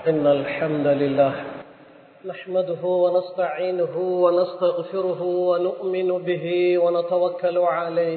إن الحمد لله نحمده ونستعينه ونستغفره ونؤمن به ونتوكل عليه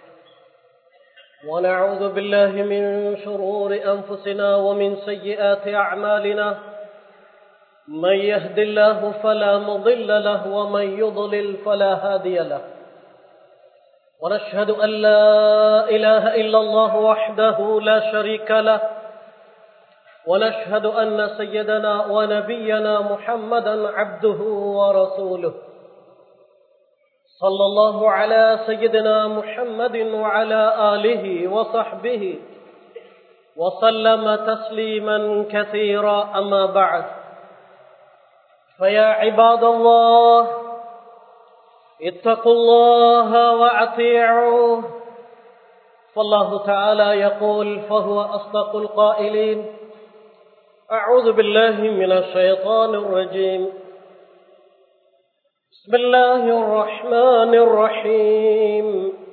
ونعوذ بالله من شرور أنفسنا ومن سيئات أعمالنا من يهد الله فلا مضل له ومن يضلل فلا هادي له ونشهد أن لا إله إلا الله وحده لا شريك له ونشهد أن سيدنا ونبينا محمدا عبده ورسوله صلى الله على سيدنا محمد وعلى آله وصحبه وسلم تسليما كثيرا أما بعد فيا عباد الله اتقوا الله وأطيعوه فالله تعالى يقول فهو أصدق القائلين أعوذ بالله من الشيطان الرجيم بسم الله الرحمن الرحيم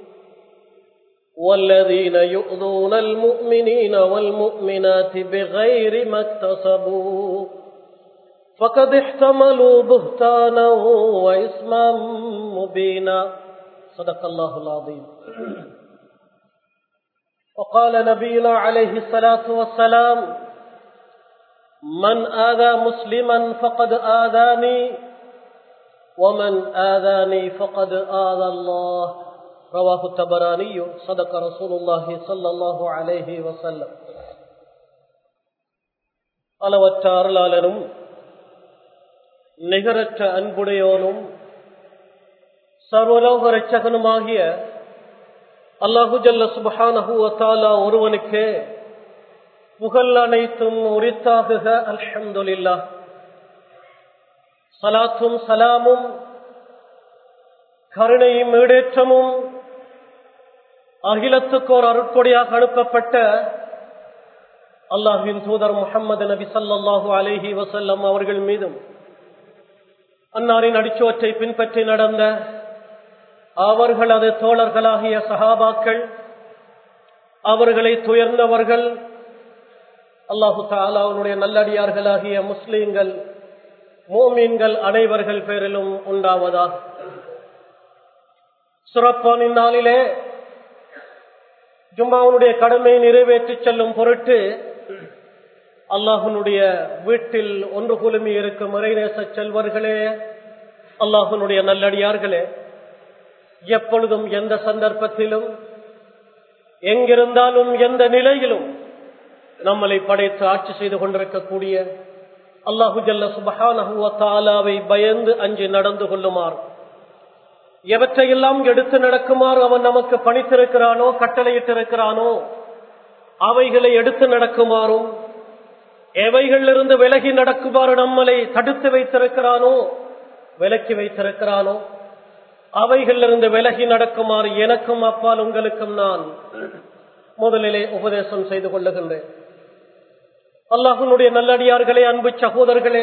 والذين يؤذون المؤمنين والمؤمنات بغير ما اكتسبوا فقد احتملوا بهتانا وإثما مبينا صدق الله العظيم. وقال نبينا عليه الصلاة والسلام من آذى مسلما فقد آذاني ومن آذاني فقد آذى الله رواه الطبراني صدق رسول الله صلى الله عليه وسلم. அளவற்ற அருளாளனும் நிகரற்ற அன்புடையோனும் சர்வலோக இரட்சகனுமாகிய அல்லாஹு ஜல்ல சுப்ஹானஹு வ தஆலா ஒருவனுக்கே புகழ் அனைத்தும் உரித்தாகுக. அல்ஹம்துலில்லாஹ். ஸலாத்தும் ஸலாமும் கருணையும் ஈடேற்றமும் அகிலத்துக்கோர் அருட்கொடையாக அனுப்பப்பட்ட அல்லாஹ்வின் தூதர் முஹம்மது நபி ஸல்லல்லாஹு அலைஹி வஸல்லம் அவர்கள் மீதும் அன்னாரின் அடிச்சுவற்றை பின்பற்றி நடந்த அவர்களது தோழர்களாகிய சஹாபாக்கள், அவர்களை துயர்ந்தவர்கள், அல்லாஹு தஆலா அவனுடைய நல்லடியார்களாகிய முஸ்லிம்கள் மூமின்கள் அனைவர்கள் பேரிலும் உண்டாவதாக. சிறப்பான நாளிலே ஜும்மாவுடைய கடமையை நிறைவேற்றி செல்லும் பொருட்டு அல்லாஹ்வுடைய வீட்டில் ஒன்று குழுமி இருக்கும் இறைநேச செல்வர்களே, அல்லாஹ்வுடைய நல்லடியார்களே, எப்பொழுதும் எந்த சந்தர்ப்பத்திலும் எங்கிருந்தாலும் எந்த நிலையிலும் நம்மளை படைத்து ஆட்சி செய்து கொண்டிருக்கக்கூடிய அல்லாஹு ஜல்ல சுப்ஹானஹு வ தஆலாவை பயந்து அஞ்சி நடந்து கொள்ளுமாறு, எவற்றையெல்லாம் எடுத்து நடக்குமாறு அவன் நமக்கு பணித்திருக்கிறானோ கட்டளையிட்டிருக்கிறானோ அவைகளை எடுத்து நடக்குமாறும், எவைகளிலிருந்து விலகி நடக்குமாறு நம்மளை தடுத்து வைத்திருக்கிறானோ விலக்கி வைத்திருக்கிறானோ அவைகளிலிருந்து விலகி நடக்குமாறு எனக்கும் அப்பால் உங்களுக்கும் நான் முதலிலே உபதேசம் செய்து கொள்ளுகின்றேன். அல்லாஹ்வுடைய நல்லடியார்களே, அன்பு சகோதரர்களே,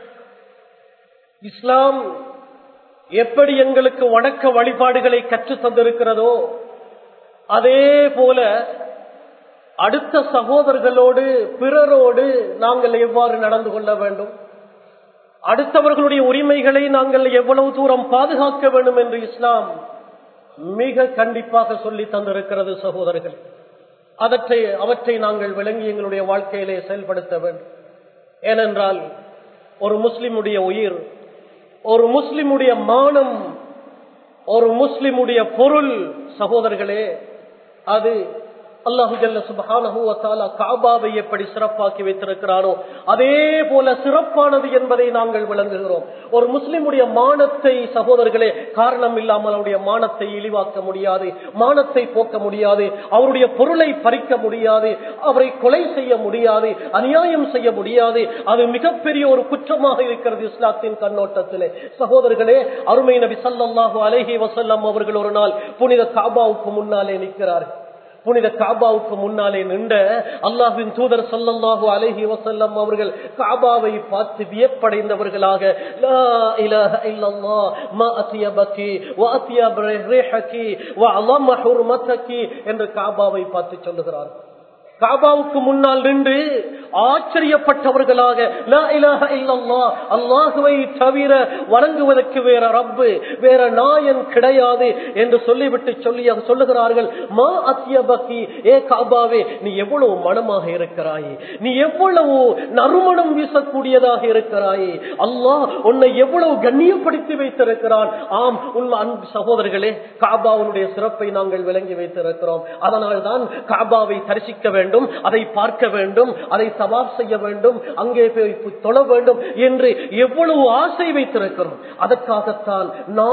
இஸ்லாம் எப்படி எங்களுக்கு வணக்க வழிபாடுகளை கற்றுத் தந்திருக்கிறதோ அதே போல அடுத்த சகோதரர்களோடு பிறரோடு நாங்கள் எவ்வாறு நடந்து கொள்ள வேண்டும், அடுத்தவர்களுடைய உரிமைகளை நாங்கள் எவ்வளவு தூரம் பாதுகாக்க வேண்டும் என்று இஸ்லாம் மிக கண்டிப்பாக சொல்லி தந்திருக்கிறது. சகோதரர்கள், அவற்றை நாங்கள் விளங்கி எங்களுடைய வாழ்க்கையிலே செயல்படுத்த வேண்டும். ஏனென்றால் ஒரு முஸ்லிமுடைய உயிர், ஒரு முஸ்லிமுடைய மானம், ஒரு முஸ்லிமுடைய பொருள் சகோதரர்களே, அது அல்லாஹு ஜல்ல சுப்ஹானஹு வ தஆலா கஅபாவை எப்படி சிறப்பாக்கி வைத்திருக்கிறானோ அதே போல சிறப்பானது என்பதை நாங்கள் விளங்குகிறோம். ஒரு முஸ்லிமுடைய மானத்தை சகோதரர்களே காரணம் இல்லாமல் அவருடைய மானத்தை இழிவாக்க முடியாது, மானத்தை போக்க முடியாது, அவருடைய பொருளை பறிக்க முடியாது, அவரை கொலை செய்ய முடியாது, அநியாயம் செய்ய முடியாது. அது மிகப்பெரிய ஒரு குற்றமாக இருக்கிறது இஸ்லாத்தின் கண்ணோட்டத்திலே. சகோதரர்களே, அருமை நபி ஸல்லல்லாஹு அலைஹி வஸல்லம் அவர்கள் ஒரு நாள் புனித கஅபாவுக்கு முன்னாலே நிற்கிறார்கள். புனித கஅபாவுக்கு முன்னாலே நின்ற அல்லாஹ்வின் தூதர் ஸல்லல்லாஹு அலைஹி வஸல்லம் அவர்கள் கஅபாவை பார்த்து வியப்படைந்தவர்களாக லா இலாஹ இல்லல்லாஹ் மா அத்யபகி வ அத்யப ரிஹகி வ அலம ஹுர்மதகி என்று கஅபாவை பார்த்து சொல்லுகிறார்கள். காபாவுக்கு முன்னால் நின்று ஆச்சரியப்பட்டவர்களாக லா இலாஹ இல்லல்லாஹ், அல்லாஹுவை தவிர வணங்குவதற்கு வேற ரப்பு வேற நாயன் கிடையாது என்று சொல்லிவிட்டு சொல்லுகிறார்கள், மா அத்யபகி, ஏ காபாவே நீ எவ்வளவு மனமாக இருக்கிறாய், நீ எவ்வளவு நறுமணம் வீசக்கூடியதாக இருக்கிறாய், அல்லாஹ் உன்னை எவ்வளவு கண்ணியப்படுத்தி வைத்திருக்கிறான். ஆம், உண்மை அன்பு சகோதரர்களே, காபாவுடைய சிறப்பை நாங்கள் விளங்கி வைத்திருக்கிறோம். அதனால்தான் காபாவை தரிசிக்க வேண்டும், அதை பார்க்க வேண்டும், அதை தவாப் செய்ய வேண்டும், அங்கே போய் தொழ வேண்டும் என்று எவ்வளவு ஆசை வைத்திருக்கிறோம். அதற்காகத்தான்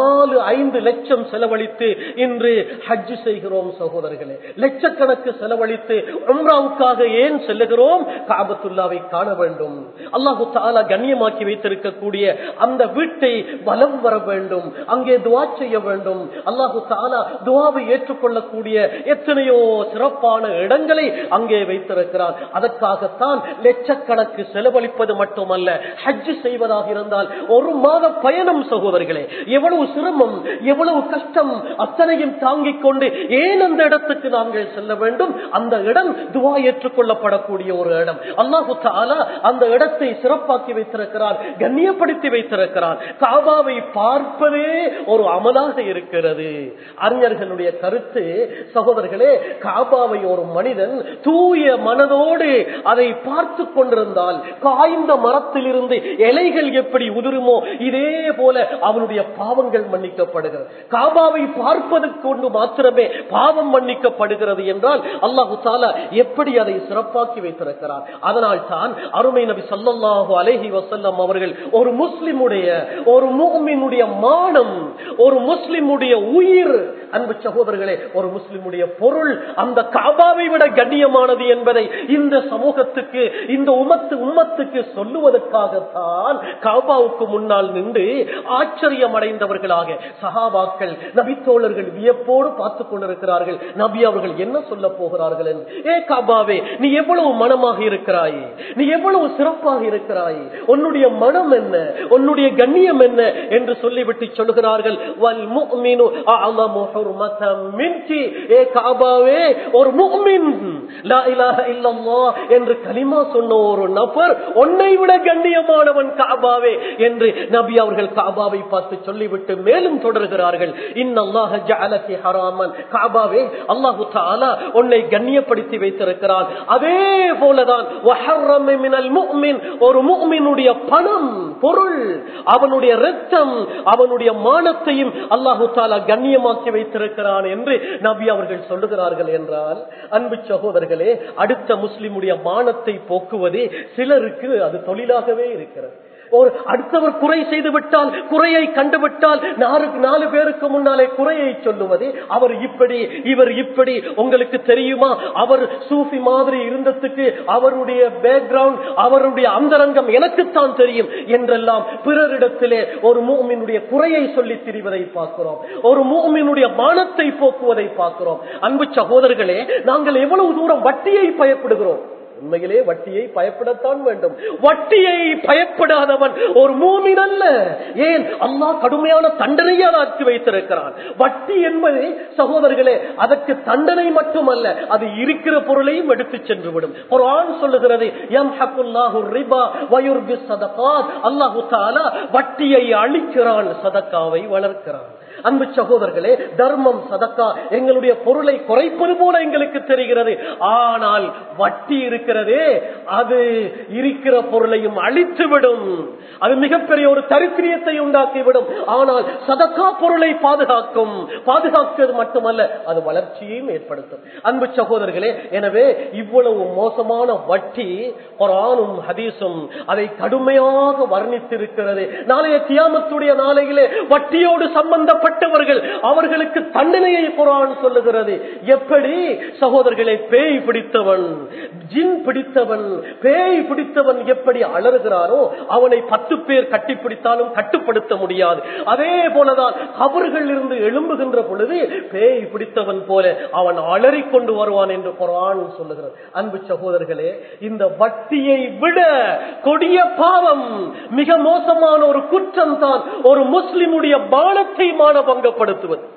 4-5 லட்சம் செலவழித்து இன்று ஹஜ் செய்கிறோம் சகோதரர்களே. லட்சக்கணக்கு செலவழித்து உம்ராவுக்காக ஏன் செல்லுகிறோம்? காபத்துல்லாவை காண வேண்டும். அல்லாஹு தஆலா கண்ணியமாக்கி வைத்திருக்கக்கூடிய அந்த வீட்டை வலம் வர வேண்டும், அங்கே துஆ செய்ய வேண்டும். அல்லாஹு தஆலா துஆவை ஏற்றுக்கொள்ளக்கூடிய எத்தனையோ சிறப்பான இடங்களை அங்கே வைத்திருக்கிறார். அதற்காகத்தான் லட்சக்கணக்கு செலவழிப்பது மட்டுமல்ல, ஹஜ் செய்வதாக இருந்தால் 1 மாத பயணம் சகோதரர்களே, எவ்வளவு சிரமம், எவ்வளவு கஷ்டம், அத்தனையும் தாங்கிக் கொண்டு ஏன் அந்த இடத்துக்கு நாங்கள் செல்ல வேண்டும்? அந்த இடம் துஆ ஏற்றுக்கொள்ளப்படக்கூடிய ஒரு இடம். அல்லாஹு தஆலா அந்த இடத்தை சிறப்பாக்கி வைத்திருக்கிறார், கண்ணியப்படுத்தி வைத்திருக்கிறார். காபாவை பார்ப்பதே ஒரு அமலாக இருக்கிறது. அறிஞர்களுடைய கருத்து சகோதரர்களே, காபாவை ஒரு மனிதன் தூய மனதோடு அதை பார்த்து கொண்டிருந்தால், காய்ந்த மரத்திலிருந்து இலைகள் எப்படி உதிருமோ இதே போல அவனுடைய பாவங்கள் மன்னிக்கப்படுகிறது. காபாவை பார்ப்பதற்கு கொண்டு மாத்திரமே பாவம் மன்னிக்கப்படுகிறது என்றால் அல்லாஹு தஆலா எப்படி அதை சிறப்பாக்கி வைத்திருக்கிறார். அதனால் தான் அருமை நபி ஸல்லல்லாஹு அலைஹி வஸல்லம் அவர்கள் ஒரு முஸ்லிமுடைய, ஒரு முஃமினுடைய மானம், ஒரு முஸ்லிமுடைய உயிர், அன்பு சகோதரர்களே, ஒரு முஸ்லிமுடைய பொருள் அந்த காபாவை விட கண்ணியமானது என்பதை இந்த சமூகத்துக்கு, இந்த உம்மத்துக்கு சொல்லுவதற்காகத்தான் காபாவுக்கு முன்னால் நின்று ஆச்சரியம் அடைந்தவர்களாக சஹாபாக்கள், நபி தோழர்கள் வியப்போடு பார்த்துக் கொண்டிருக்கிறார்கள். நபி அவர்கள் என்ன சொல்ல போகிறார்கள் என்று. ஏ காபாவே, நீ எவ்வளவு மனமாக இருக்கிறாய், நீ எவ்வளவு சிறப்பாக இருக்கிறாய், உன்னுடைய மனம் என்ன, உன்னுடைய கண்ணியம் என்ன என்று சொல்லிவிட்டு சொல்லுகிறார்கள், வல் முஃமினு அஅலமு ஹுர்மதம் மின்கி, ஏ காபாவே, ஒரு முஃமின் லா இலாஹ இல்லல்லாஹ் என்று கலிமா சொன்ன ஒரு நபர் உன்னை விட கண்ணியமானவன் காபாவே என்று நபி அவர்கள் காபாவை பார்த்து சொல்லிவிட்டு மேலும் தொடர்கிறார்கள், இன்னல்லாஹ ஜஅலகி ஹராமன், காபாவே அல்லாஹு தஆலா உன்னை கண்ணியப்படுத்தி வைத்திருக்கிறான். அதே போலதான் வஹர்ரம மினல் முஃமின், ஒரு முஃமினுடைய பணம், பொருள், அவனுடைய இரத்தம், அவனுடைய மானத்தையும் அல்லாஹு தஆலா கண்ணியமாக்கி வைத்திருக்கிறான் என்று நபி அவர்கள் சொல்லுகிறார்கள் என்றால், அன்பு சகோதரர்களே, அடுத்த முஸ்லிமுடைய மானத்தை போக்குவது சிலருக்கு அது தொழிலாகவே இருக்கிறது. ஒரு அடுத்தவர் குறை செய்து விட்டால், குறையை கண்டுவிட்டால் 4 பேருக்கு முன்னாலே குறையை சொல்லுவது, அவர் இப்படி, இவர் இப்படி. உங்களுக்கு தெரியுமா, அவர் சூஃபி மாதிரி இருந்ததுக்கு அவருடைய பேக்ரவுண்ட், அவருடைய அந்தரங்கம் எனக்குத்தான் தெரியும் என்றெல்லாம் பிறரிடத்திலே ஒரு முஃமினுடைய குறையை சொல்லி திரிவதை பார்க்கிறோம், ஒரு முஃமினுடைய மானத்தை போக்குவதை பார்க்கிறோம். அன்பு சகோதரர்களே, நாங்கள் எவ்வளவு தூரம் வட்டியை பயப்படுகிறோம். உண்மையிலே வட்டியை பயப்படத்தான் வேண்டும். வட்டியை பயப்படாதவன் ஒரு மூமின் அல்ல. ஏன்? அல்லாஹ் கடுமையான தண்டனையை ஆக்கி வைத்திருக்கிறான். வட்டி என்பது சகோதரர்களே, அதற்கு தண்டனை மட்டுமல்ல, அது இருக்கிற பொருளையும் எடுத்து சென்று விடும். குர்ஆன் சொல்லுகிறது, யம்ஹகுல்லாஹு ரிபா வயுர்பி ஸதகாத், அல்லாஹ் தஆலா வட்டியை அழிக்கிறான், சதகாவை வளர்க்கிறான். அன்பு சகோதரர்களே, தர்மம், சதக்கா எங்களுடைய பொருளை குறைப்பது போல எங்களுக்கு தெரிகிறது. ஆனால் வட்டி இருக்கிறதே, அது இருக்கிற பொருளையும் அழித்துவிடும். அது மிகப்பெரிய ஒரு தரித்திரியத்தை உண்டாக்கிவிடும். ஆனால் சதக்கா பொருளை பாதுகாக்கும். பாதுகாக்கிறது மட்டுமல்ல, அது வளர்ச்சியையும் ஏற்படுத்தும். அன்பு சகோதரர்களே, எனவே இவ்வளவு மோசமான வட்டி குர்ஆனும் ஹதீஸும் அதை கடுமையாக வர்ணித்திருக்கிறது. நாளைய கியாமத்துடைய நாளையிலே வட்டியோடு சம்பந்தப்பட்டவர்கள், அவர்களுக்கு தண்டனையை குர்ஆன் சொல்லுகிறது. எப்படி சகோதரர்களே? பேய் பிடித்தவன், ஜின் பிடித்தவன், பேய் பிடித்தவன் எப்படி அலறுகிறானோ அவனை 10 பேர் கட்டிப்பிடித்தாலும் கட்டுப்படுத்த முடியாது. அதே போலதான் கபர்கள் இருந்து எழும்புகின்ற பொழுது பேய் பிடித்தவன் போல அவன் அலறிக்கொண்டு வருவான் என்று குர்ஆன் சொல்லுகிறது. அன்பு சகோதரர்களே, இந்த வட்டியை விட கொடிய பாவம், மிக மோசமான ஒரு குற்றம் தான் ஒரு முஸ்லிமுடைய மானத்தை மானபங்கப்படுத்துவது.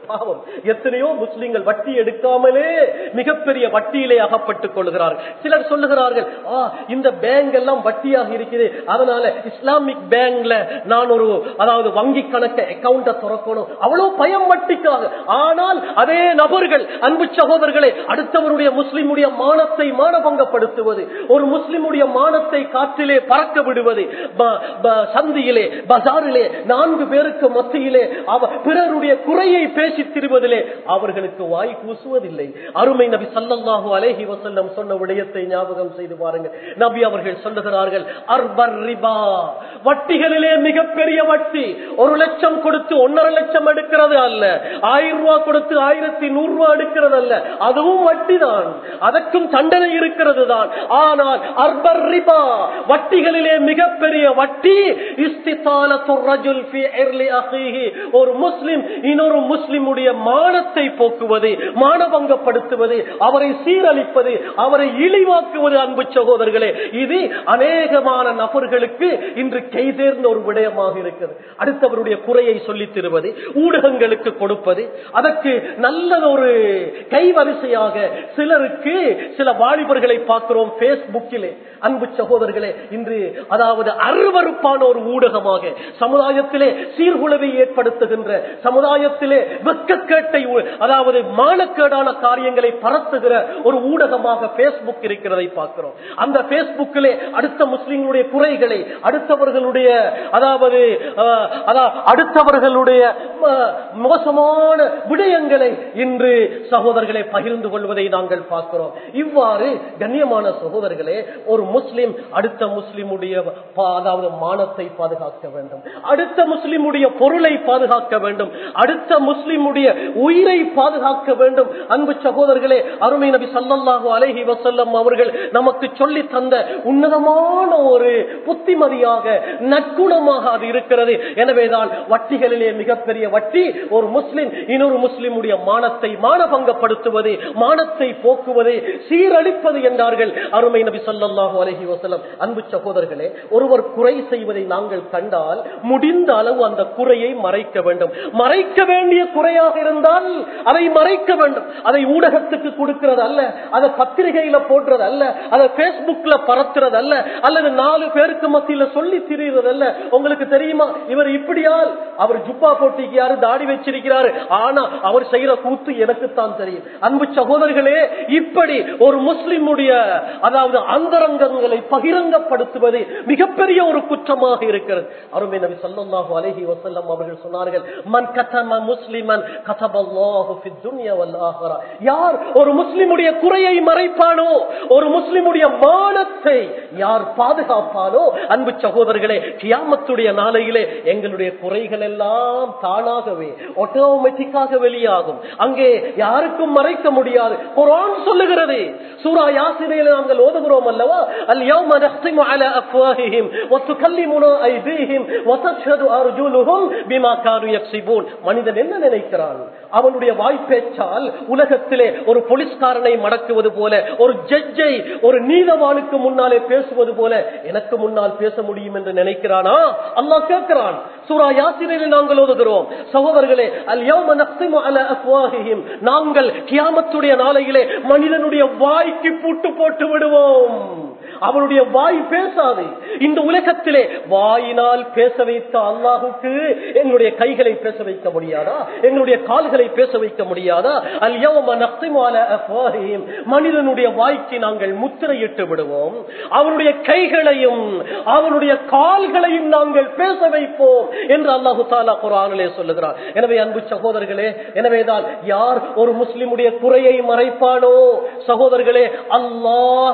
பாவம். எத்தனையோ முஸ்லிம்கள் வட்டி எடுக்காமலே மிகப்பெரிய வட்டியிலே அகப்பட்டுக் கொள்கிறார்கள். சிலர் சொல்லுகிறார்கள், இந்த பேங்க் எல்லாம் வட்டியாக இருக்குது, அதனால இஸ்லாமிக் பேங்க்ல நான் ஒரு அதாவது வங்கி கணக்கு அக்கவுண்ட திறக்கணும், அவ்வளவு பயம் வட்டிக்காக. ஆனால் அதே நபர்கள், அன்பு சகோதரர்களே, அடுத்தவருடைய முஸ்லிமுடைய மானத்தை மானபங்கப்படுத்துவது, ஒரு முஸ்லிமுடைய மானத்தை காற்றிலே பறக்க விடுவது, சந்தியிலே பஜாரிலே 4 பேருக்கு மத்தியிலே பிறருடைய குறையை பேசி திரிவதிலே அவர்களுக்கு வாய் கூசுவதில்லை. அருமை நபி ஸல்லல்லாஹு அலைஹி வஸல்லம் சொன்ன விடயத்தை ஞாபகம் செய்து பாருங்கள். நபி அவர்கள் சொல்லுகிறார்கள், அர்பர் ரிபா, வட்டிகளிலே மிகப்பெரிய வட்டி. 1 லட்சம் கொடுத்து 1.5 லட்சம் எடுக்கிறது அல்ல, 1000 ரூபாய் கொடுத்து 1100 ரூபாய் எடுக்கிறது அல்ல, அதுவும் வட்டி தான், அதற்கும் தண்டனை இருக்கிறது தான். ஆனால் அர்பர் ரிபா, வட்டிகளிலே மிகப்பெரிய வட்டி இஸ்திதாலத்துர் ரஜுல் ஃபீ இர்லி அஹீஹி, ஒரு முஸ்லிம் இன்னொரு முஸ்லிமுடைய மானத்தை போக்குவது, மானபங்கப்படுத்துவது, அவரை சீரழிப்பது, அவரை இழிவாக்குவது. அன்பு சகோதரர்களே, இது அநேகமான நபர்களுக்கு இன்று கைதேர்ந்த ஒரு விடயமாக இருக்கிறது. அடுத்தவருடைய குறையை சொல்லித் தருவது, ஊடகங்களுக்கு கொடுப்பது, அதற்கு நல்ல ஒரு கைவரிசையாக சிலருக்கு சில வாலிபர்களை பார்க்கிறோம் பேஸ்புக்கிலே. அன்பு சகோதரர்களே, இன்று அதாவது அருவருப்பான ஒரு ஊடகமாக, சமுதாயத்திலே சீர்குலைவை ஏற்படுத்துகின்ற, சமுதாயத்திலே வெட்கக்கேட்டை அதாவது மானக்கேடான காரியங்களை பரத்துகிற ஒரு ஊடகமாக பேஸ்புக் இருக்கிறதை பார்க்கிறோம். அந்த பேஸ்புக்கிலே அடுத்த முஸ்லிம்களுடைய குறைகளை, அடுத்தவர்களுடைய அதாவது அடுத்தவர்களுடைய மோசமான விடயங்களை இன்று சகோதரர்களை பகிர்ந்து கொள்வதை நாங்கள் பார்க்கிறோம். இவ்வாறு கண்ணியமான சகோதரர்களே, ஒரு முஸ்லிம் அடுத்த முஸ்லிமுடைய அதாவது மானத்தை பாதுகாக்க வேண்டும், அடுத்த முஸ்லிமுடைய பொருளை பாதுகாக்க வேண்டும், அடுத்த முஸ்லிமுடைய உயிரை பாதுகாக்க வேண்டும். அன்பு சகோதரர்களே, அருமை நபி ஸல்லல்லாஹு அலைஹி வஸல்லம் அவர்கள் நமக்கு சொல்லி தந்த உன்னதமான ஒரு புத்திமதியாக, நற்குணமாக அது இருக்கிறது. எனவேதான் வட்டிகளிலே மிகப்பெரிய வட்டி ஒரு முஸ்லிம் இன்னொரு முஸ்லிமுடைய மானத்தை மானபங்கப்படுத்துவது, மானத்தை போக்குவது, சீரழிப்பது என்றார்கள் அருமை நபி ஸல்லல்லாஹு அலைஹி வஸல்லம். அன்பு சகோதரர்களே, ஒருவர் குறை செய்வதை நாங்கள் கண்டால் முடிந்த அளவு அந்த குறையை மறைக்க வேண்டும். மறைக்க வேண்டிய குறையாக இருந்தால் அதை மறைக்க வேண்டும். அதை ஊடகத்துக்கு கொடுக்கிறது அல்ல, அதை பத்திரிகையில போடுறது அல்ல, அதை பேஸ்புக்ல பரத்துறது அல்ல, அல்லது 4 பேருக்கு மத்தியில சொல்லி திரிகிறது அல்ல. உங்களுக்கு தெரியுமா, இவர் இப்படியால், அவர் ஜுப்பா போட்டிக்கிறாரு, தாடி வச்சிருக்கிறாரு, ஆனா அவர் செய்யற கூத்து எனக்குத்தான் தெரியும். அன்பு சகோதரர்களே, இப்படி ஒரு முஸ்லிமுடைய அதாவது அந்தரங்கங்களை பகிரங்கப்படுத்துவது மிகப்பெரிய ஒரு குற்றமாக இருக்கிறது. அருமை நபி ஸல்லல்லாஹு அலைஹி வஸல்லம் அவர்கள் சொன்னார்கள், மன் கதம முஸ்லிமன் கதபல்லாஹு ஃபித் துன்யா வல் ஆஹிரா. யார் ஒரு முஸ்லிமுடைய குறையை மறைப்பானோ, ஒரு முஸ்லிமுடைய மானத்தை யார் பாதுகாப்பானோ, அன்பு சகோதரர்களே, கியாமத்துடைய நாளையிலே எங்களுடைய குறைகள் எல்லாம் தானாகவே ஆட்டோமேட்டிக்காக வெளியாகும். அங்கே யாருக்கும் மறைக்க முடியாது. குர்ஆன் சொல்லுகிறது, சூரா யாசீனிலே நாங்கள் ஓதுகிறோம் அல்லவா, அல்-யௌம நஹ்திமு அலா அஃப்வாஹிஹிம் வ துகல்லிமுனா ஐதீஹிம் வ தஷ்ஹது அர்ஜுலுஹும் பிமா கானூ யக்ஸிபூன். மனிதன் என்ன நினைக்கிறான், அவனுடைய வாய்ப்பேச்சால் உலகத்திலே ஒரு போலீஸ்காரனை மடக்குவது போல, ஒரு ஜட்ஜை ஒரு நீதவானுக்கு முன்னாலே பேசுவது போல எனக்கு முன்னால் பேச முடியும் என்று நினைக்கிறானா? அல்லாஹ் கேட்கிறான். சூரா யாசீனிலே நாங்கள் ஓதுகிறோம் சகோதரர்களே, அல்-யௌம நஹ்திமு அலா அஃப்வாஹிஹிம், நாங்கள் கியாமத்துடைய நாளையிலே மனிதனுடைய வாய்க்கு பூட்டு போட்டு விடுவோம். அவனுடைய வாய் பேசாது. இந்த உலகத்திலே வாயினால் பேச வைத்த அல்லாஹுக்கு எங்களுடைய கைகளை பேச வைக்க முடியாதா? எங்களுடைய கால்களை பேச வைக்க முடியாதா? அல்-யௌம நஹ்திமு அலா அஃப்வாஹிஹிம், மனிதனுடைய வாய்க்கு நாங்கள் முத்திரையிட்டு விடுவோம். அவனுடைய கைகளையும் அவனுடைய கால்களையும் நாங்கள் பேச வைப்போம் என்று அல்லாஹு தஆலா குர்ஆனிலே சொல்லுகிறார். எனவே அன்பு சகோதரர்களே, எனவேதான் யார் ஒரு முஸ்லிமுடைய குறையை மறைப்பானோ சகோதரர்களே, அல்லாஹ்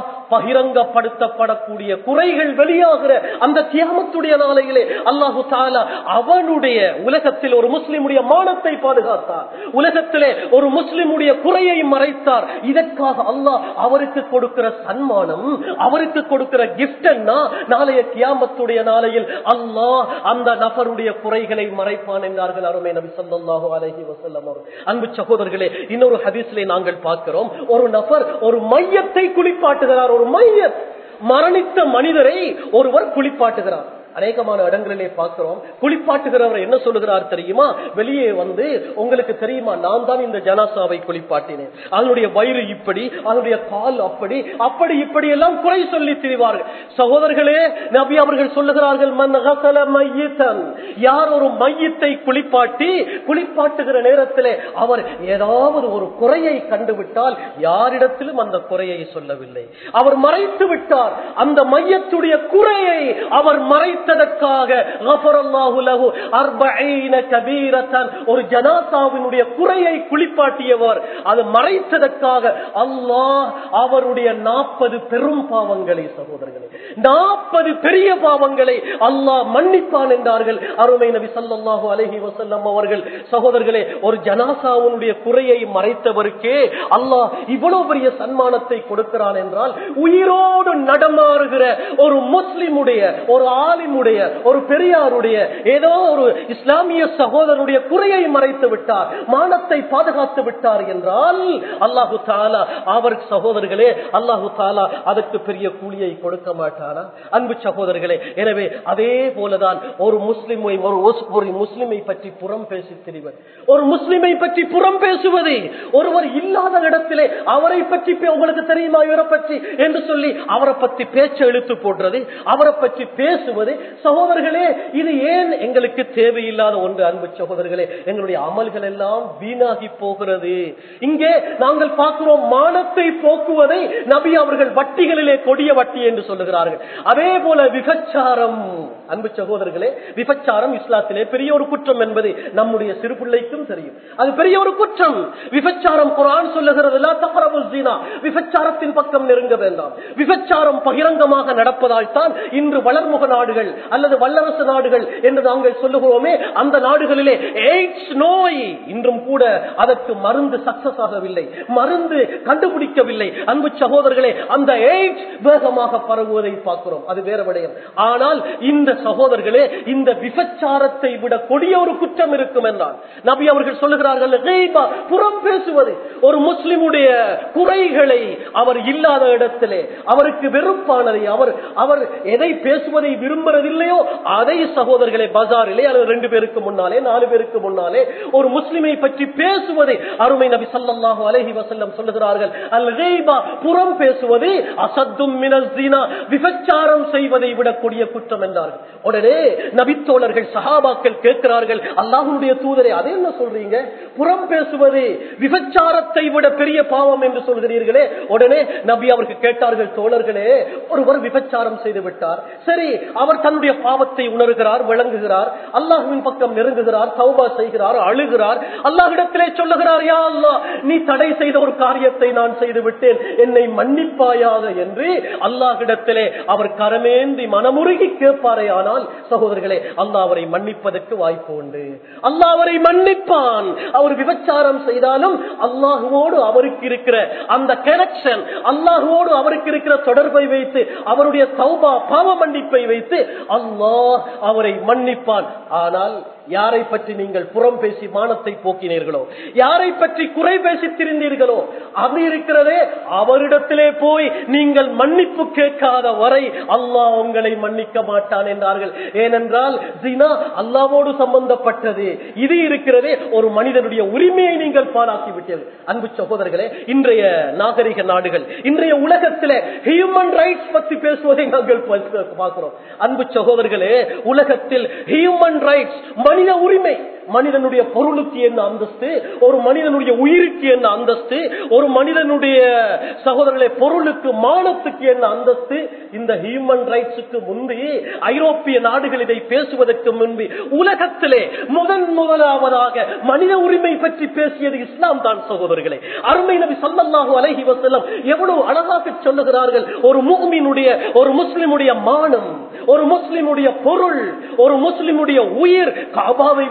பகிரங்கப்படுத்தப்படக்கூடிய குறைகள் வெளியாகிற அந்த கியாமத்துடைய நாளையிலே அல்லாஹு தஆலா அவனுடைய உலகத்தில் ஒரு முஸ்லிமுடைய மானத்தை பாதுகாத்தார், உலகத்திலே ஒரு முஸ்லிமுடைய குறையை மறைத்தார். இதற்காக அல்லாஹ் அவருக்கு கொடுக்கிற சன்மானம், அவருக்கு கொடுக்கிற கிஃப்ட் என்ன? நாளைய கியாமத்துடைய நாளையில் அல்லாஹ் அந்த நபருடைய குறைகளை மறைப்பான் என்றார்கள் அருமை நபி ஸல்லல்லாஹு அலைஹி வஸல்லம் அவர்கள். அன்பு சகோதரர்களே, இன்னொரு ஹதீஸிலே நாங்கள் பார்க்கிறோம், ஒரு நபர் ஒரு மையத்தை குளிப்பாட்டுகிறார். ஒரு மையத், மரணித்த மனிதரை ஒருவர் குளிப்பாட்டுகிறார். அநேகமான இடங்களிலே பார்க்கிறோம். குளிப்பாட்டுகிறவர் என்ன சொல்லுகிறார் தெரியுமா? வெளியே வந்து, உங்களுக்கு தெரியுமா, நான் தான் இந்த ஜனாசாவை குளிப்பாட்டினேன், அதனுடைய வயிறு இப்படி, அதனுடைய கால் அப்படி அப்படி இப்படி எல்லாம் குறை சொல்லி திரிவார்கள். சகோதரர்களே, நபி அவர்கள் சொல்லுகிறார்கள், மன் கஸல மையிதன், யார் ஒரு மையத்தை குளிப்பாட்டுகிற நேரத்திலே அவர் ஏதாவது ஒரு குறையை கண்டுவிட்டால் யாரிடத்திலும் அந்த குறையை சொல்லவில்லை, அவர் மறைத்து விட்டார். அந்த மையத்துடைய குறையை அவர் மறைத்ததற்காக ஒரு ஜனாசாவினுடைய குறையை குளிப்பாட்டியவர், அது மறைத்ததற்காக அல்லாஹ் அவருடைய 40 பெரும் பாவங்களை, சகோதரர்களே 40 பெரிய பாவங்களை அல்லாஹ் மன்னிப்பான் என்றார்கள் அருமை நபி ஸல்லல்லாஹு அலைஹி வஸல்லம் அவர்கள். சகோதரர்களே, ஒரு ஜனாசாவுடைய குறையை மறைத்தவருக்கே அல்லாஹ் இவ்வளவு பெரிய சன்மானத்தை கொடுக்கிறான் என்றால், உயிரோடு நடமாறுகிற ஒரு முஸ்லிமுடைய, ஒரு ஆலிமுடைய, ஒரு பெரியாருடைய, ஏதோ ஒரு இஸ்லாமிய சகோதரனுடைய குறையை மறைத்து விட்டார், மானத்தை பாதுகாத்து விட்டார் என்றால் அல்லாஹு தஆலா அவர், சகோதரர்களே, அல்லாஹு தஆலா அதற்கு பெரிய கூலியை கொடுக்க மாட்டாரா? அன்பு சகோதரர்களே, எனவே அதே போலதான் ஒரு முஸ்லிமை, ஒரு முஸ்லிமை பற்றி புறம் பேசி திரிவர், ஒரு முஸ்லிமை பற்றி புறம் பேசுவது, ஒருவர் இல்லாத இடத்திலே அவரை பற்றி, உங்களுக்கு தெரியுமா இவரை பற்றி என்று சொல்லி அவரை பற்றி பேச்சை இழுத்து போடுறது, அவரை பற்றி பேசுவது, சகோதரர்களே இது ஏன் எங்களுக்கு தேவையில்லாத ஒன்று? அன்பு சகோதரர்களே, எங்களுடைய அமல்கள் எல்லாம் வீணாகி போகிறது. இங்கே நாங்கள் பார்க்கிறோம், மானத்தை போக்குவதை நபி அவர்கள் வட்டிகளிலே கொடிய வட்டி என்று சொல்லுகிறார்கள். அதே போல விபச்சாரம், அன்பு சகோதரர்களே, விபச்சாரம் இஸ்லாத்திலே பெரிய ஒரு குற்றம் என்பது நம்முடைய சிறு பிள்ளைக்கும் தெரியும். அது பெரிய ஒரு குற்றம். விபச்சாரம் குர்ஆன் சொல்லுகிறது, லா தக்ரபுஸ் ஸினா, விபச்சாரத்தின் பக்கம் நெருங்க வேண்டாம். விபச்சாரம் பகிரங்கமாக நடப்பதால் தான் இன்று வளர்முக நாடுகள் அல்லது வல்லரசு நாடுகள் என்று நாங்கள் சொல்லுகிறோமே, அந்த நாடுகளிலே எய்ட்ஸ் நோய் இன்றும் கூட அதற்கு மருந்து சக்சஸ் ஆகவில்லை, மருந்து கண்டுபிடிக்கவில்லை. அன்பு சகோதரர்களே, அந்த எய்ட்ஸ் வேகமாக பரவுவதை பார்க்கிறோம், அது வேற விடயம். ஆனால் இந்த சகோதரர்களே, இந்த விபச்சாரத்தை விட கொடிய ஒரு குற்றம் இருக்கும் என்றால் நபி அவர்கள் சொல்லுகிறார்கள், கீபா, புறம் பேசுவது. ஒரு முஸ்லிமுடைய குறைகளை அவர் இல்லாத இடத்திலே, அவருக்கு வெறுப்பானதை, அவர் எதை பேசுவதை விரும்புறதில்லையோ அதை, சகோதரர்களே, பஜாரிலே அல்லது 2 பேருக்கு முன்னாலே 4 பேருக்கு முன்னாலே ஒரு முஸ்லிமை பற்றி பேசுவதை அருமை நபி ஸல்லல்லாஹு அலைஹி வஸல்லம் சொல்லுகிறார்கள், அல் கீபா, புறம் பேசுவது அஸத்தும் மினஸ் ஸினா, விபச்சாரம் செய்வதை விட கொடிய குற்றம் என்றார்கள். உடனே நபித்தோழர்கள், சஹாபாக்கள் கேட்கிறார்கள், அல்லாஹ்வுடைய தூதரே, அதை என்ன சொல்றீங்க? புறம் பேசுவது விபச்சாரத்தை விட பெரிய பாவம் என்று சொல்கிறீர்களே. உடனே நபி அவர்கள் கேட்டார்கள், தோழர்களே, ஒருவர் விபச்சாரம் செய்து விட்டார், சரி, அவர் தன்னுடைய பாவத்தை உணர்கிறார், விளங்குகிறார், அல்லாஹ்வின் பக்கம் நெருங்குகிறார், தௌபா செய்கிறார், அழுகிறார், அல்லாஹ்விடத்திலே சொல்லுகிறார், யா அல்லாஹ், நீ தடை செய்த ஒரு காரியத்தை நான் செய்து விட்டேன், என்னை மன்னிப்பாயாக என்று அல்லாஹ்விடத்திலே அவர் கரமேந்தி மனமுருகி கேட்பாரே. ஆனால் சகோதரர்களே, அல்லாஹ் அவரை மன்னிப்பதற்கு வாய்ப்பு உண்டு, அல்லாஹ் அவரை மன்னிப்பான். அவர் விபச்சாரம் செய்தாலும் அல்லாஹ்வோடு அவருக்கு இருக்கிற அந்த கனெக்ஷன், அல்லாஹ்வோடு அவருக்கு இருக்கிற தொடர்பை வைத்து, அவருடைய தௌபா, பாவ மன்னிப்பை வைத்து அல்லாஹ் அவரை மன்னிப்பான். ஆனால் யாரை பற்றி நீங்கள் புறம் பேசி மானத்தை போக்கினீர்களோ, யாரை பற்றி குறை பேசி திரிந்தீர்களோ, அப்படி இருக்கிறதே, அவரிடத்திலே போய் நீங்கள் மன்னிப்பு கேட்காத வரை அல்லாஹ் உங்களை மன்னிக்க மாட்டான் என்றார்கள். ஏனென்றால் ஜினா அல்லாஹ்வோடு சம்பந்தப்பட்டது. இது இருக்கிறதே, ஒரு மனிதனுடைய உரிமையை நீங்கள் பாழாக்கி விட்டீர்கள். அன்பு சகோதரர்களே, இன்றைய நாகரிக நாடுகள், இன்றைய உலகத்திலே ஹியூமன் ரைட்ஸ் பற்றி பேசுவதை நாங்கள் பார்க்கிறோம். அன்பு சகோதரர்களே, உலகத்தில் ஹியூமன் ரைட்ஸ், மனித உரிமை, மனிதனுடைய பொருளுக்கு என்ன அந்தஸ்து, ஒரு மனிதனுடைய உயிருக்கு என்ன அந்தஸ்து, ஒரு மனிதனுடைய, சகோதரர்களே, பொருளுக்கு, மானத்துக்கு என்ன அந்தஸ்து, இந்த ஹியூமன் ரைட்ஸுக்கு முன்பு ஐரோப்பிய நாடுகள் இதை பேசுவதற்கு முன்பு உலகத்திலே முதலாவதாக மனித உரிமை பற்றி பேசியது இஸ்லாம் தான். சகோதரர்களே, அருமை நபி ஸல்லல்லாஹு அலைஹி வஸல்லம் எவ்வளவு அழகாக சொல்லுகிறார்கள், ஒரு முஃமினுடைய, ஒரு முஸ்லிமுடைய மானம், ஒரு முஸ்லிமுடைய பொருள், ஒரு முஸ்லிமுடைய உயிர் காபாவை விட சிறந்தது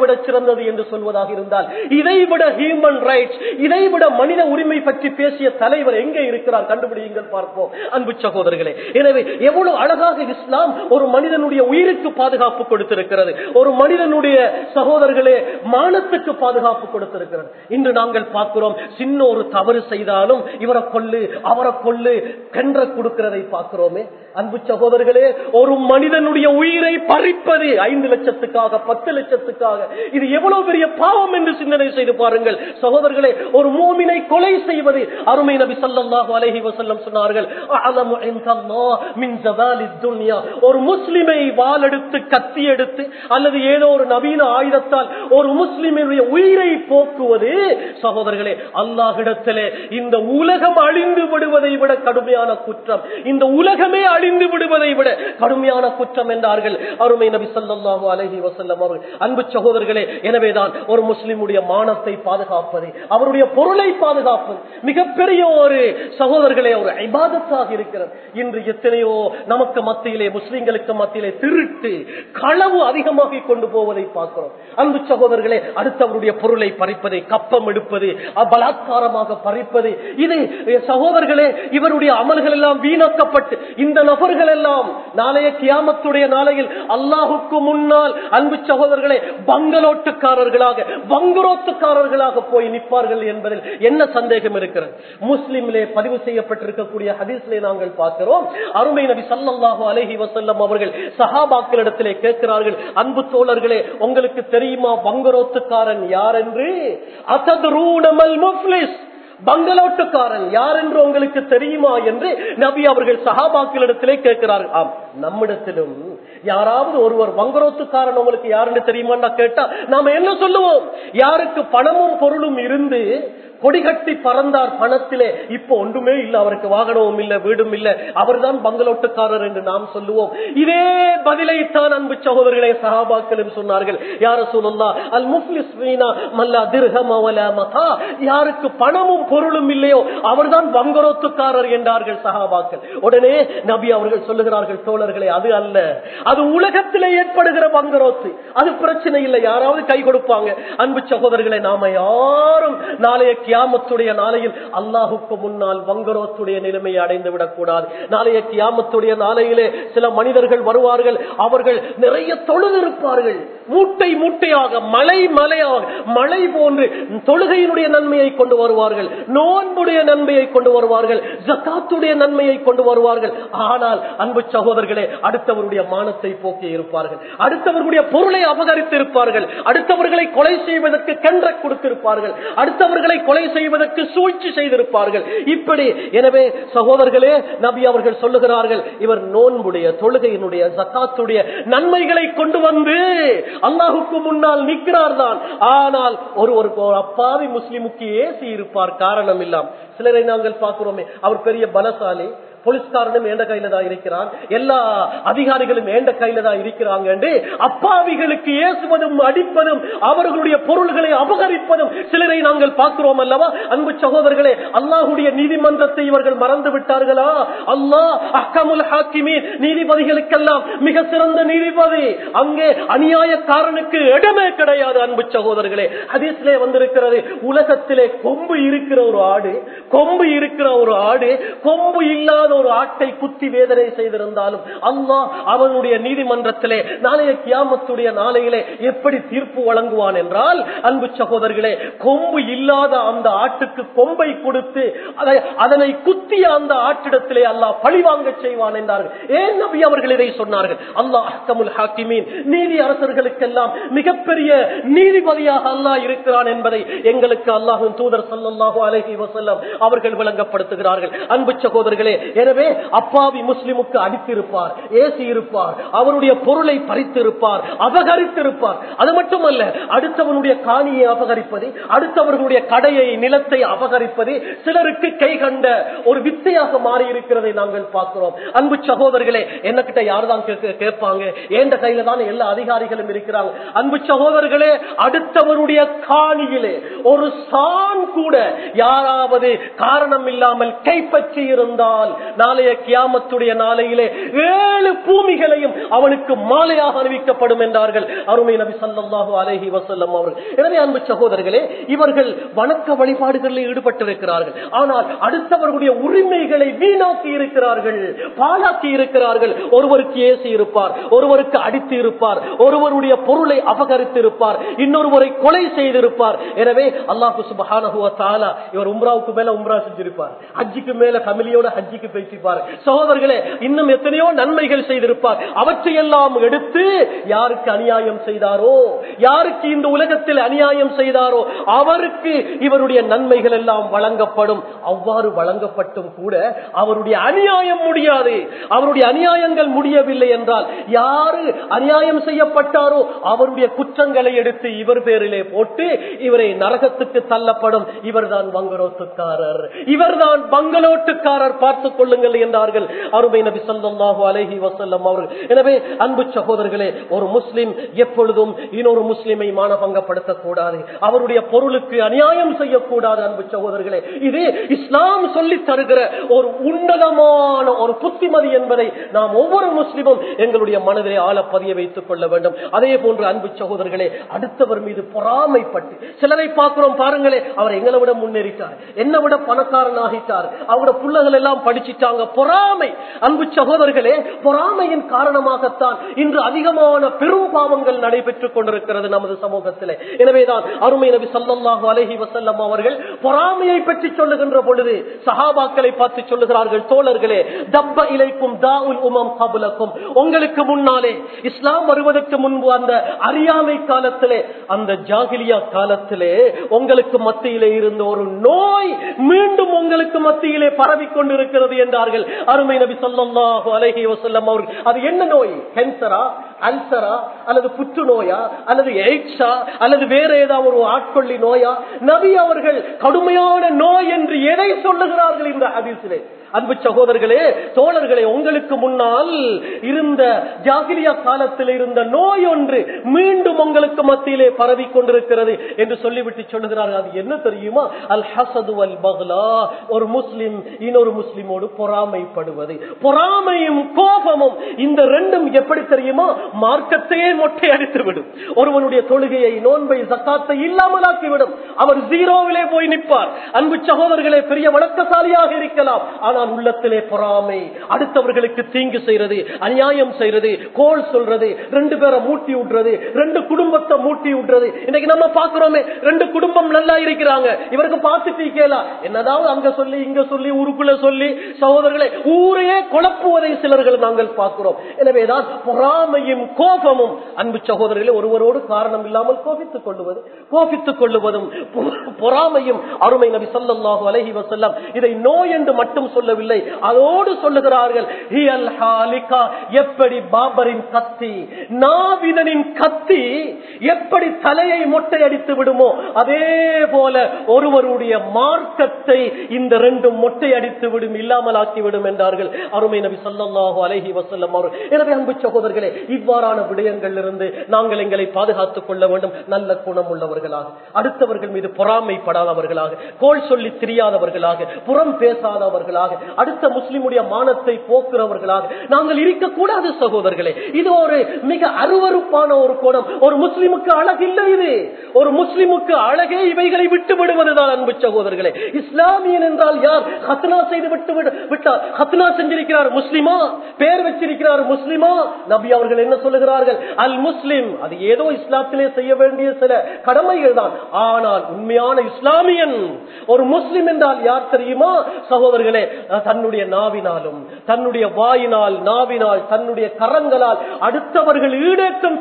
அழுதது என்று சொல்வதாக இருந்தால், இதைவிட ஹியூமன் ரைட்ஸ், இதைவிட மனித உரிமை பற்றி பேசிய தலைவர் எங்கே இருக்கிறார்? கண்டுபிடியுங்கள், பார்ப்போம் அன்பு சகோதரர்களே. எனவே எவ்வளவு அழகாக இஸ்லாம் ஒரு மனிதனுடைய உயிருக்கு பாதுகாப்பு கொடுத்திருக்கிறது, ஒரு மனிதனுடைய சகோதரர்களே மானத்துக்கு பாதுகாப்பு கொடுத்திருக்கிறது. இன்று நாங்கள் பார்க்கிறோம், சின்ன ஒரு தவறு செய்தாலும் இவரை கொல்லு அவரை கொல்லு கென்ற கொடுக்கிறதை பார்க்கிறோமே. அன்பு சகோதரர்களே, ஒரு மனிதனுடைய உயிரை பறிப்பது 5 லட்சத்துக்காக 10 லட்சத்துக்காக, இது எவ்வளவு பெரிய பாவம் என்று சிந்தனை செய்து பாருங்கள் சகோதரர்களே. ஒரு மூமினை கொலை செய்வது, அருமை நபி ஸல்லல்லாஹு அலைஹி வஸல்லம் சொன்னார்கள், அஅலமு இன்தல்லாஹ் மின் ஸவாலித் துன்யா. ஒரு முஸ்லிமை வாள் எடுத்து கத்தி எடுத்து அல்லது ஏதோ ஒரு நவீன ஆயுதத்தால் ஒரு முஸ்லிமுடைய உயிரை போக்குவது சகோதரர்களே, அல்லாஹ்விடத்திலே இந்த உலகம் அழிந்து விடுவதை விட கடுமையான குற்றம், இந்த உலகமே அழிந்து விடுவதை விட கடுமையான குற்றம் என்றார்கள் அருமை நபி ஸல்லல்லாஹு அலைஹி வஸல்லம் அவர்கள். அன்பு சகோதரர்களே, எனவேதான் ஒரு முஸ்லிமுடைய மானத்தை பாதுகாப்பது, அவருடைய பொருளை பாதுகாப்பது மிகப்பெரிய ஒரு சகோதரர்களே ஒரு இபாதத்தாக இருக்கிறது. இன்று எத்தனையோ நமக்கு மத்தியிலே, முஸ்லிம்களுக்கு மத்தியிலே திருட்டு களவு அதிகமாக கொண்டு போவதை பார்க்கிறோம். அன்பு சகோதரர்களே, அடுத்தவருடைய பொருளை பறிப்பதை, கப்பம் எடுப்பது, பலாத்காரமாக பறிப்பது, இது சகோதரர்களே இவருடைய அமல்கள் எல்லாம் வீணாக்கப்பட்டு இந்த நபர்கள் எல்லாம் நாளைய கியாமத்துடைய நாளையில் அல்லாஹுக்கு முன்னால் அன்பு சகோதரர்களே பங்களோட்டுக்காரர்களாக பங்குரோத்துக்காரர்களாக போய் நிற்பார்கள் என்பதில் என்ன சந்தேகம் இருக்கிறது? முஸ்லிமிலே பதிவு செய்யப்பட்டிருக்கக்கூடிய ஹதீஸ்லே நாங்கள் பார்க்கிறோம், அருமை நபி ஸல்லல்லாஹு அலைஹி வஸல்லம் அவர்கள் சஹாபாக்களிடத்திலே கேட்கிறார்கள், அன்பு தோழர்களே உங்களுக்கு தெரியுமா பங்குரோத்துக்காரன் யார் என்று? அத்தத்ரூன மல் முஃப்லிஸ், பங்களோட்டுக்காரன் யார் என்று உங்களுக்கு தெரியுமா என்று நபி அவர்கள் சஹாபாக்களிடத்திலே கேட்கிறார்கள். ஆம், நம்மிடத்திலும் யாராவது ஒருவர் பங்களோட்டுக்காரன் உங்களுக்கு யாருன்னு தெரியுமா கேட்டா நாம என்ன சொல்லுவோம்? யாருக்கு பணமும் பொருளும் இருந்து கொடிகட்டி பறந்தார் பணத்திலே, இப்போ ஒன்றுமே இல்ல, அவருக்கு வாகனமும் இல்ல, வீடும் இல்ல, அவர்தான் பங்களோட்டுக்காரர் என்று நாம் சொல்லுவோம். இதே பதிலைத்தான் அன்பு சகோதரர்களே சஹாபாக்களும் சொன்னார்கள். யா ரசூலுல்லாஹ், அல் முஃப்லிஸ் ஃபீனா மல்லா திர்ஹம் வலா மதா, யாருக்கு பணமும் பொருளும் இல்லையோ அவர்தான் பங்களோட்டுக்காரர் என்றார்கள் சஹாபாக்கள். உடனே நபி அவர்கள் சொல்லுகிறார்கள், தோழர்களே அது அல்ல, அது உலகத்திலே ஏற்படுகிற பங்களோத்து, அது பிரச்சனை இல்லை, யாராவது கை கொடுப்பாங்க. அன்பு சகோதரர்களே, நாம யாரும் நாளைய கியாமத்துடைய நாளையில் அல்லாஹுக்கு முன்னால் வங்கரோத்துடைய நிலைமையை அடைந்து விடக்கூடாது. நாளைய கியாமத்துடைய நாளையிலே சில மனிதர்கள் வருவார்கள், அவர்கள் நிறைய தொழுதிருப்பார்கள், மூட்டை மூட்டையாக மலை மலையாக மழை போன்று தொழுகையினுடைய நன்மையை கொண்டு வருவார்கள், நோன்புடைய நன்மையை கொண்டு வருவார்கள், ஜகாத்துடைய நன்மையை கொண்டு வருவார்கள். ஆனால் அன்பு சகோதரர்களே அடுத்தவருடைய மானத்தை போக்கி இருப்பார்கள், அடுத்தவர்களுடைய பொருளை அபகரித்து இருப்பார்கள், அடுத்தவர்களை கொலை செய்வதற்கு கென்ற கொடுத்திருப்பார்கள், அடுத்தவர்களை கொலை செய்வதற்கு சூழ்ச்சி செய்திருப்பார்கள். இப்படி எனவே சகோதரர்களே நபி அவர்கள் சொல்லுகிறார்கள், இவர் நோன்புடைய தொழுகையினுடைய ஜகாத்துடைய நன்மைகளை கொண்டு வந்து அல்லாஹுக்கு முன்னால் நிற்கிறார் தான். ஆனால் ஒருவருக்கு ஒரு அப்பாவி முஸ்லிமுக்கு ஏசி இருப்பார் காரணம் இல்லாம. சிலரை நாங்கள் பார்க்கிறோமே, அவர் பெரிய பலசாலி, போலீஸ்காரனும் ஏண்ட கையில தான் இருக்கிறான், எல்லா அதிகாரிகளும் ஏண்ட கையில தான் இருக்கிறாங்க என்று அப்பாவிகளுக்கு ஏசுவதும் அடிப்பதும் அவர்களுடைய பொருள்களை அபகரிப்பதும் சிலரை நாங்கள் பார்க்கிறோம் அல்லவா? அன்பு சகோதரர்களே, அல்லாஹுடைய நீதிமன்றத்தை இவர்கள் மறந்து விட்டார்களா? அல்லாஹ் அஹ்கமுல் ஹாக்கிமீன், நீதிபதிகளுக்கெல்லாம் மிக சிறந்த நீதிபதி, அங்கே அநியாயக்காரனுக்கு இடமே கிடையாது. அன்பு சகோதரர்களே ஹதீஸ்லே வந்திருக்கிறது, உலகத்திலே கொம்பு இருக்கிற ஒரு ஆடு, கொம்பு இருக்கிற ஒரு ஆடு கொம்பு இல்லாத ஒரு ஆட்டை குத்தி வேதனை செய்திருந்தாலும் அல்லாஹ் அவனுடைய நீதிமன்றத்திலே நாளைய கியாமத்துடைய நாளையிலே எப்படி தீர்ப்பு வழங்குவான் என்றால், அன்பு சகோதரர்களே கொம்பு இல்லாத அந்த ஆட்டுக்கு கொம்பை கொடுத்து அதனை குத்திய அந்த ஆட்டிடத்திலே அல்லாஹ் பழிவாங்க செய்வான் என்றார்கள். ஏன் நபி அவர்கள் இதை சொன்னார்கள்? அல்லாஹ் அஹ்கமுல் ஹாக்கிமீன், நீதி அரசர்களுக்கெல்லாம் மிகப்பெரிய நீதிபதியாக அல்லாஹ் இருக்கிறான் என்பதை எங்களுக்கு அல்லாஹ்வின் தூதர் ஸல்லல்லாஹு அலைஹி வஸல்லம் அவர்கள் விளங்கப்படுத்துகிறார்கள். அன்பு சகோதரர்களே, எனவே அப்பாவி முஸ்லிமுக்கு அடித்திருப்பார், ஏசி இருப்பார், அவருடைய பொருளை பறித்திருப்பார், அபகரித்திருப்பார். அது மட்டுமல்ல, அடுத்தவனுடைய காணியை அபகரிப்பது, அடுத்தவர்களுடைய கடையை நிலத்தை அபகரிப்பது சிலருக்கு கை கண்ட ஒரு வித்தையாக மாறி இருக்கிறதை நாங்கள் பார்க்கிறோம். அன்பு சகோதரர்களே, என்ன கிட்ட யார்தான் கேட்பாங்க? ஏண்ட கையில தான் எல்லா அதிகாரிகளும் இருக்கிறாங்க. அன்பு சகோதரர்களே, அடுத்தவருடைய காணியிலே ஒரு சான் கூட யாராவது காரணம் இல்லாமல் கைப்பற்றி இருந்தால் நாளைய கியாமத்துடைய நாளையிலே 7 பூமிகளையும் அவனுக்கு மாலையாக அறிவிக்கப்படும் என்றார்கள் அருமை நபி ஸல்லல்லாஹு அலைஹி வஸல்லம் அவர்கள். எனவே அன்பு சகோதரர்களே, இவர்கள் வணக்க வழிபாடுகளில் ஈடுபட்டிருக்கிறார்கள். ஆனால் அடுத்தவர்களுடைய உரிமைகளை வீணாக்கி இருக்கிறார்கள், பாழாக்கி இருக்கிறார்கள். ஒருவருக்கு ஏசி இருப்பார், ஒருவருக்கு அடித்து இருப்பார், ஒருவருடைய பொருளை அபகரித்து இருப்பார், இன்னொருவரை கொலை செய்திருப்பார். எனவே அல்லாஹ் சுப்ஹானஹு வ தஆலா இவர் உம்ராவுக்கு மேல உம்ரா செஞ்சிருப்பார், ஹஜ்ஜுக்கு மேல ஃபேமிலியோட ஹஜ்ஜுக்கு பேசிப்பார். சகோதரர்களே, இன்னும் எத்தனையோ நன்மைகள் செய்திருப்பார். அவற்றையெல்லாம் எடுத்து யாருக்கு அநியாயம் செய்தாரோ, யாருக்கு இந்த உலகத்தில் அநியாயம் செய்தாரோ அவருக்கு இவருடைய நன்மைகள் எல்லாம் வழங்கப்படும். அவ்வாறு வழங்கப்பட்டும் கூட அவருடைய அநியாயம் முடியாது. அவருடைய அநியாயங்கள் முடியவில்லை என்றால் யாரு அநியாயம் செய்யப்பட்டாரோ அவருடைய குற்றங்களை எடுத்து இவர் பேரிலே போட்டு இவரை நரகத்துக்கு தள்ளப்படும். இவர்தான் பங்களோட்டுக்காரர், இவர்தான் பங்களோட்டுக்காரர், பார்த்துக் கொள்ளுங்கள் என்றார்கள் அருமை நபி ஸல்லல்லாஹு அலைஹி வஸல்லம் அவர்கள். எனவே அன்பு சகோதரர்களே, ஒரு முஸ்லிம் எப்பொழுதும் இன்னொரு முஸ்லிமை மானபங்கப்படுத்தக் கூடாது, அவருடைய பொருளுக்கு அநியாயம் செய்யக்கூடாது. அன்பு சகோதரர்களே, இது இஸ்லாம் சொல்லித் தருகிற ஒரு உன்னதமான ஒரு புத்திமதி என்பதை நாம் ஒவ்வொரு முஸ்லிமும் எங்களுடைய மனதிலே ஆழ பதிய வைத்துக் கொள்ள வேண்டும். அதே போன்று அன்பு சகோதரர்களே, அடுத்தவர் மீது பொறாமைப்பட்டு சிலரை பார்க்கிறோம். பாருங்களே, அவர் எங்களை விட முன்னேறிட்டார், என்னை விட பணக்காரன் ஆகிட்டார், அவருடைய பிள்ளைகள் எல்லாம் படிச்சிட்டாங்க. பொறாமை. அன்பு சகோதரர்களே, பொறாமையின் காரணமாகத்தான் இன்று அதிகமான பெரும் பாவங்கள் நடைபெற்றுக் கொண்டிருக்கிறது நமது சமூகத்திலே. எனவேதான் அருமை நபி ஸல்லல்லாஹு அலைஹி வஸல்லம் அவர்கள் பொறாமையை பற்றி சொல்லுகின்ற பொழுது சஹாபாக்களை பார்த்து சொல்லுகிறார்கள், தோழர்களே, தப்ப இலைக்கும் தாஉல் உமம் கப்லக்கும், உங்களுக்கு முன்னாலே இஸ்லாம் வருவதற்கு முன்பு அந்த அறியாமை காலத்திலே, அந்த ஜாகிலியா காலத்திலே உங்களுக்கு மத்தியிலே இருந்த ஒரு நோய் மீண்டும் உங்களுக்கு மத்தியிலே பரவிக் கொண்டிருக்கிறது என்றார்கள் அருமை நபி ஸல்லல்லாஹு அலைஹி வஸல்லம் அவர்கள். அது என்ன நோய்? கேன்சரா, அல்சரா, அல்லது புற்றுநோயா, அல்லது எய்ட்ஸா, அல்லது வேற ஏதாவது ஒரு ஆட்கொள்ளி நோயா? நபி அவர்கள் கடுமையான நோய் என்று எதை சொல்லுகிறார்கள் இந்த ஹதீஸிலே? அன்பு சகோதரர்களே, தோழர்களே, உங்களுக்கு முன்னால் இருந்த ஜாகிலியா காலத்தில் இருந்த நோய் ஒன்று மீண்டும் உங்களுக்கு மத்தியிலே பரவி கொண்டிருக்கிறது என்று சொல்லிவிட்டு சொல்லுகிறார்கள். அது என்ன தெரியுமா? அல் ஹஸது வல் பக்லா. ஒரு முஸ்லிம் இன்னொரு முஸ்லிமோடு பொறாமைப்படுவது. பொறாமையும் கோபமும் இந்த ரெண்டும் எப்படி தெரியுமா? மார்க்கத்தையே மொட்டை அடித்துவிடும். ஒருவனுடைய தொழுகையை, நோன்பை, ஜக்காத்தை இல்லாமலாக்கிவிடும். அவர் ஜீரோவிலே போய் நிற்பார். அன்பு சகோதரர்களே, பெரிய வழக்கசாலியாக இருக்கலாம், ஆனால் உள்ளத்திலே பொறாமை, அடுத்தவர்களுக்கு தீங்கு செய்யறது, அநியாயம் செய்யறது, கோல் சொல்றது, 2 பேரை மூட்டி விடுறது, 2 குடும்பத்தை மூட்டி விடுறது. இன்னைக்கு நம்ம பாக்குறோமே, 2 குடும்பம் நல்லா இருக்கிறாங்க, இவருக்கு பார்த்துட்டு கேளா என்னதாவது அங்க சொல்லி இங்க சொல்லி ஊருக்குள்ள சொல்லி சகோதரர்களை ஊரையே குழப்புவதை சிலர்கள் நாங்கள் பார்க்கிறோம். எனவேதான் பொறாமையும் கோபமும் அன்பு சகோதரர்களை ஒருவரோடு காரணம் இல்லாமல் கோபித்துக் கொள்ளுவதும் பொறாமையும் அருமை நபி ஸல்லல்லாஹு அலைஹி வஸல்லம் இதை நோய் என்று மட்டும் சொல்லவில்லை, அதோடு சொல்லுகிறார்கள், எப்படி பாபரின் கத்தி, நாவிதனின் கத்தி எப்படி தலையை மொட்டை அடித்து விடுமோ அதே போல ஒருவருடைய மார்க்கத்தை இந்த 2 மொட்டை அடித்து விடும், இல்லாமல் ஆக்கிவிடும் என்றார்கள் அருமை நபி ஸல்லல்லாஹு அலைஹி வஸல்லம் அவர்கள். எனவே அன்பு சகோதரர்களே, இவ்வாறான விடயங்களிலிருந்து நாங்கள் எங்களை பாதுகாத்துக் கொள்ள வேண்டும். நல்ல குணம் உள்ளவர்களாக, அடுத்தவர்கள் மீது பொறாமைப்படாதவர்களாக, கோல் சொல்லி தெரியாதவர்களாக, புறம் பேசாதவர்களாக, அடுத்த முஸ்லிமுடைய மானத்தை போக்குறவர்களாக நாங்கள் இருக்கக்கூடாது சகோதரர்களே. இது ஒரு மிக அருவருப்பான ஒரு கோணம். ஒரு முஸ்லிமுக்கு அழகில்லை. இது ஒரு முஸ்லிமுக்கு அழகே இவைகளை விட்டு விடுவதுதான் அன்பு சகோதரர்களே. இஸ்லாமியன் என்றால் யார்? ஹத்னா செய்து விட்டார், ஹத்னா செஞ்சிருக்கிறார் முஸ்லிமா, பேர் வச்சிருக்கிறார் முஸ்லிமா. நபி அவர்கள் என்ன சொல்லுகிறார்கள்? அல் முஸ்லிம், அது ஏதோ இஸ்லாத்திலே செய்ய வேண்டிய சில கடமைகள் தான். ஆனால் உண்மையான இஸ்லாமியன், ஒரு முஸ்லிம் என்றால் யார் தெரியுமா சகோதரர்களே? தன்னுடைய நாவினாலும், தன்னுடைய வாயினால், நாவினால், தன்னுடைய கரங்களால் அடுத்தவர்கள் ஈடேற்றம்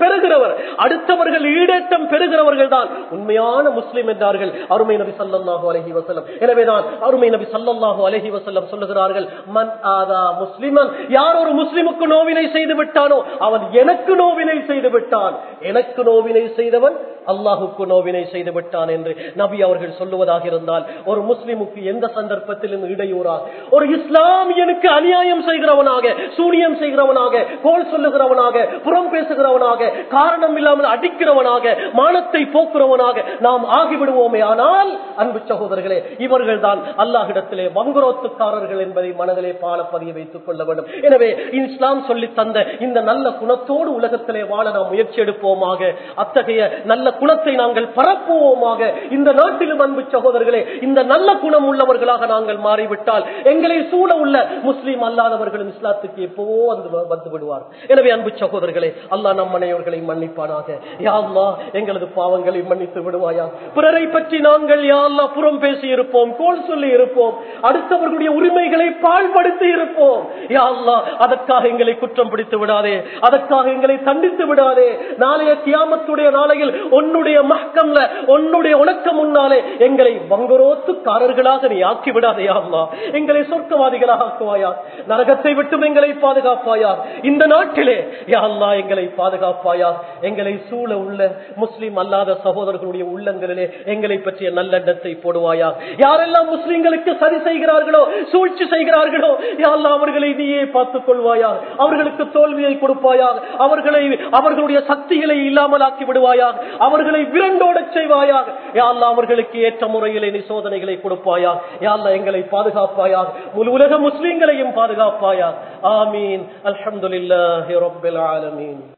பெறுகிறவர்கள் தான் உண்மையான முஸ்லிம் என்றார்கள் அருமை நபி ஸல்லல்லாஹு அலைஹி வஸல்லம். எனவேதான் அருமை நபி ஸல்லல்லாஹு அலைஹி வஸல்லம் சொல்லுகிறார்கள், மன் ஆதா முஸ்லிமன், யார் ஒரு முஸ்லிமுக்கு நோவினை செய்து விட்டானோ அவன் எனக்கு நோவினை செய்து விட்டான். எனக்கு நோவினை செய்தவன் அல்லாஹுக்கு நோவினை செய்து விட்டான் என்று நபி அவர்கள் சொல்லுவதாக இருந்தால், ஒரு முஸ்லிமுக்கு எந்த சந்தர்ப்பத்திலும் இடையூறாக, ஒரு இஸ்லாமியனுக்கு அநியாயம் செய்கிறவனாக, சூனியம் செய்கிறவனாக, கோல் சொல்லுகிறவனாக, புறம் பேசுகிறவனாக, காரணம் இல்லாமல் அடிக்கிறவனாக, மானத்தை போக்குறவனாக நாம் ஆகிவிடுவோமே. ஆனால் அன்பு சகோதரர்களே, இவர்கள் தான் அல்லாஹ்விடத்திலே வங்குரோத்துக்காரர்கள் என்பதை மனதிலே பால பதிய வைத்துக் கொள்ள வேண்டும். எனவே இஸ்லாம் சொல்லி தந்த இந்த நல்ல குணத்தோடு உலகத்திலே வாழ நாம் முயற்சி எடுப்போமாக. அத்தகைய நல்ல குணத்தை நாங்கள் பரப்புவோமாக. இந்த நாட்டிலும் அன்பு சகோதரர்களே, இந்த நல்ல குணம் உள்ளவர்களாக நாங்கள் மாறிவிட்டால் எங்களை சூழ உள்ள முஸ்லீம் அல்லாதவர்களும் இஸ்லாத்துக்கு எப்போவோ வந்து விடுவார். எனவே அன்பு சகோதரர்களே, அல்லாஹ் நம் அனைவர்களை மன்னிப்பானாக. யா அல்லாஹ் எங்களது பாவங்களை மன்னித்து விடுவாயா. பிறரை பற்றி நாங்கள் யா அல்லாஹ் புறம் பேசி இருப்போம், கோல் சொல்லி இருப்போம், அடுத்தவர்களுடைய உரிமைகளை பாழ்படுத்தி இருப்போம். யா அல்லாஹ் அதற்காக எங்களை குற்றம் பிடித்து விடாதே, அதற்காக எங்களை தண்டித்து விடாதே. நாளைய கியாமத்துடைய நாளையில் உன்னுடைய மஹ்கம்ல, உன்னுடைய உனக்கு முன்னாலே எங்களை வங்குரோத்துக்காரர்களாக நீ ஆக்கி விடாதே. யா அல்லாஹ் எங்களை சொர்க்கவாதிகளாக ஆக்குவாயா, நரகத்தை விட்டும் எங்களை பாதுகாப்பாயா. இந்த நாட்டிலே யா அல்லாஹ் எங்களை பாதுகாப்பாயா. எங்களை சூழ உள்ள முஸ்லிம் அல்லாத சகோதரர்களுடைய உள்ளங்களிலே எங்களை பற்றிய நல்லெண்ணத்தை போடுவாயா. யாரெல்லாம் முஸ்லிம்களுக்கு சரி செய்கிறார்களோ, சூழ்ச்சி செய்கிறார்களோ, யா அல்லாஹ் அவர்களை நீயே பார்த்துக் கொள்வாயா. அவர்களுக்கு தோல்வியை கொடுப்பாயா. அவர்களுடைய சக்திகளை இல்லாமல் ஆக்கி விடுவாயா. அவர்களை விரண்டோட செய்வாயா. யா அல்லாஹ் அவர்களுக்கு ஏற்ற முறையிலே நீ சோதனைகளை கொடுப்பாயா. யா அல்லாஹ் எங்களை பாதுகாப்பாயா. முழு உலக முஸ்லிம்களையும் பாதுகாப்பாயா. ஆமீன். அல்ஹம்துலில்லாஹி ரப்பில் ஆலமீன்.